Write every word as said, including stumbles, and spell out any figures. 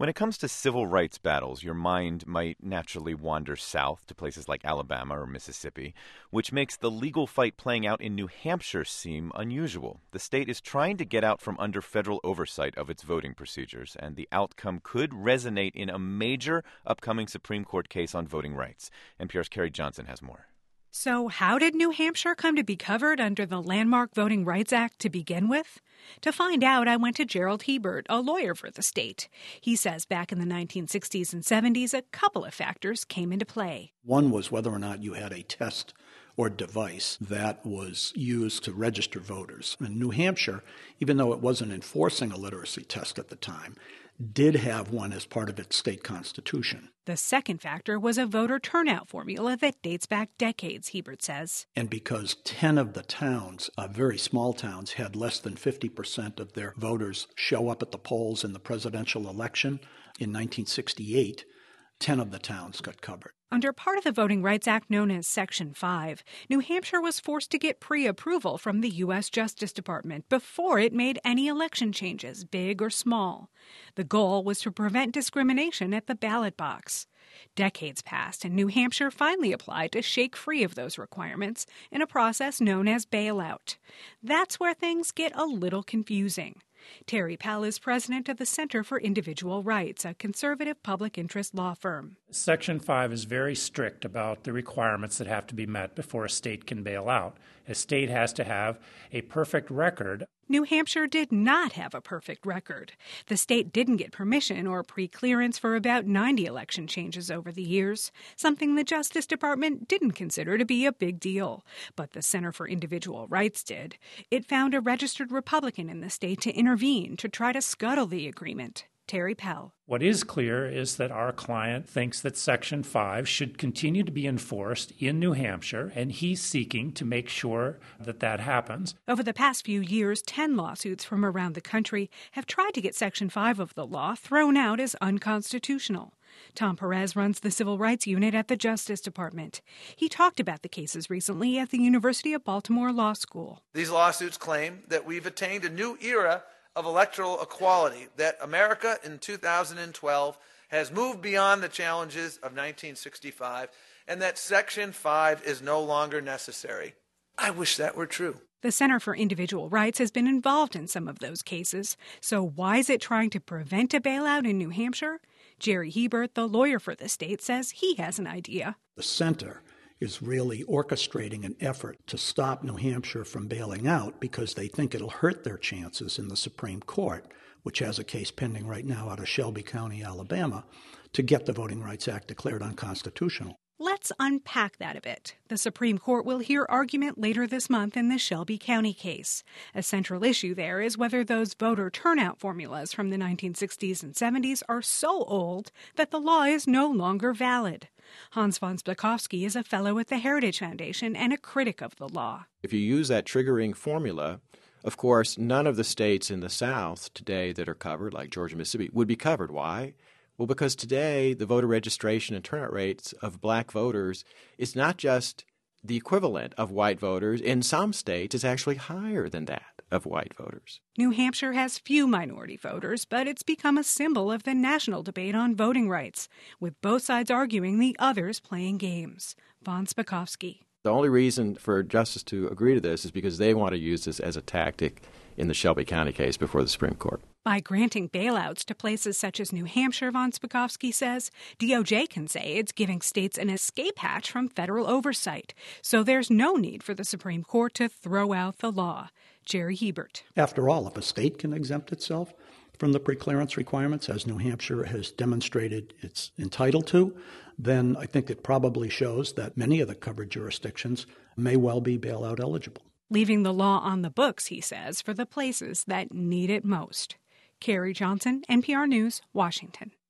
When it comes to civil rights battles, your mind might naturally wander south to places like Alabama or Mississippi, which makes the legal fight playing out in New Hampshire seem unusual. The state is trying to get out from under federal oversight of its voting procedures, and the outcome could resonate in a major upcoming Supreme Court case on voting rights. N P R's Carrie Johnson has more. So how did New Hampshire come to be covered under the landmark Voting Rights Act to begin with? To find out, I went to Gerald Hebert, a lawyer for the state. He says back in the nineteen sixties and seventies, a couple of factors came into play. One was whether or not you had a test or device that was used to register voters. In New Hampshire, even though it wasn't enforcing a literacy test at the time, did have one as part of its state constitution. The second factor was a voter turnout formula that dates back decades, Hebert says. And because ten of the towns, uh, very small towns, had less than fifty percent of their voters show up at the polls in the presidential election in nineteen sixty-eight, ten of the towns got covered. Under part of the Voting Rights Act known as Section five, New Hampshire was forced to get pre-approval from the U S Justice Department before it made any election changes, big or small. The goal was to prevent discrimination at the ballot box. Decades passed, and New Hampshire finally applied to shake free of those requirements in a process known as bailout. That's where things get a little confusing. Terry Pell is president of the Center for Individual Rights, a conservative public interest law firm. Section five is very strict about the requirements that have to be met before a state can bail out. A state has to have a perfect record. New Hampshire did not have a perfect record. The state didn't get permission or pre-clearance for about ninety election changes over the years, something the Justice Department didn't consider to be a big deal. But the Center for Individual Rights did. It found a registered Republican in the state to intervene to try to scuttle the agreement. Terry Pell. What is clear is that our client thinks that Section five should continue to be enforced in New Hampshire, and he's seeking to make sure that that happens. Over the past few years, ten lawsuits from around the country have tried to get Section five of the law thrown out as unconstitutional. Tom Perez runs the Civil Rights Unit at the Justice Department. He talked about the cases recently at the University of Baltimore Law School. These lawsuits claim that we've attained a new era of electoral equality, that America in two thousand twelve has moved beyond the challenges of nineteen sixty-five, and that Section five is no longer necessary. I wish that were true. The Center for Individual Rights has been involved in some of those cases. So why is it trying to prevent a bailout in New Hampshire? Jerry Hebert, the lawyer for the state, says he has an idea. The center is really orchestrating an effort to stop New Hampshire from bailing out because they think it'll hurt their chances in the Supreme Court, which has a case pending right now out of Shelby County, Alabama, to get the Voting Rights Act declared unconstitutional. Let's unpack that a bit. The Supreme Court will hear argument later this month in the Shelby County case. A central issue there is whether those voter turnout formulas from the nineteen sixties and seventies are so old that the law is no longer valid. Hans von Spakovsky is a fellow at the Heritage Foundation and a critic of the law. If you use that triggering formula, of course, none of the states in the South today that are covered, like Georgia, Mississippi, would be covered. Why? Well, because today the voter registration and turnout rates of black voters is not just the equivalent of white voters. In some states, it's actually higher than that of white voters. New Hampshire has few minority voters, but it's become a symbol of the national debate on voting rights, with both sides arguing the others playing games. Von Spakovsky. The only reason for justice to agree to this is because they want to use this as a tactic in the Shelby County case before the Supreme Court. By granting bailouts to places such as New Hampshire, von Spakovsky says, D O J can say it's giving states an escape hatch from federal oversight, so there's no need for the Supreme Court to throw out the law. Jerry Hebert. After all, if a state can exempt itself from the preclearance requirements, as New Hampshire has demonstrated it's entitled to, then I think it probably shows that many of the covered jurisdictions may well be bailout eligible. Leaving the law on the books, he says, for the places that need it most. Carrie Johnson, N P R News, Washington.